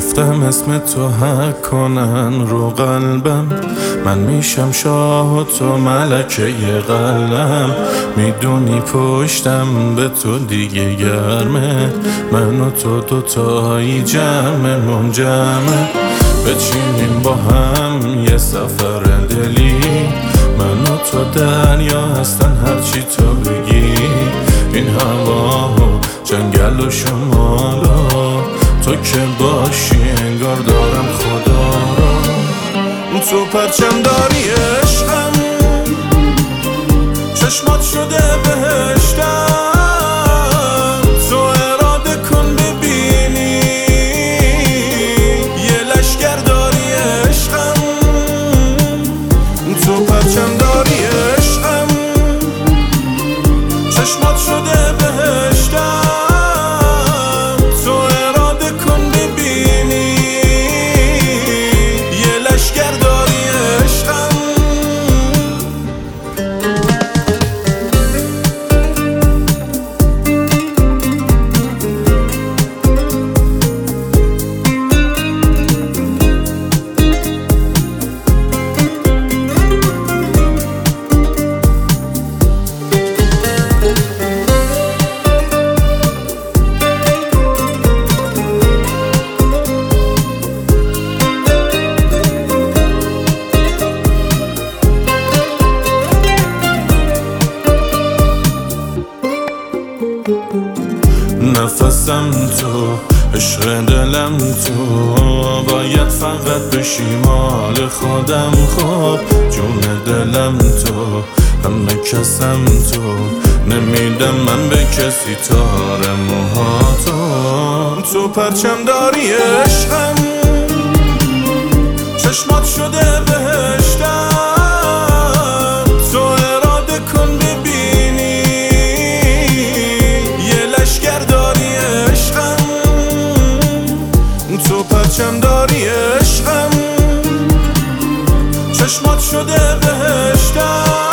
گفتم اسم تو حک کنن رو قلبم، من میشم شاه و تو ملکه قلم. میدونی پشتم به تو دیگه گرمه، من و تو دوتایی جمع منجمه. بچینیم با هم یه سفر دلی، من و تو دریا هستن هرچی تو بگی. این هوا و جنگل و شمالا، تو که باشی انگار دارم خدا را. تو پرچم داری عشقم، چشمات شده بهشتم. تو اراده کن ببینی یه لشگر داری عشقم. تو پرچم داری عشقم، چشمات شده بهشتم. نفسم تو، عشق دلم تو، باید فقط بشی مال خودم. خب جون دلم تو، همه کسم تو، نمیدم من به کسی تار موهاتو. تو پرچم داری عشقم، چشمات شده بهشتم. تو اراده کن ببینی یه لشگر داری عشقم. تو پرچم داری عشقم، چشمات شده بهشتم.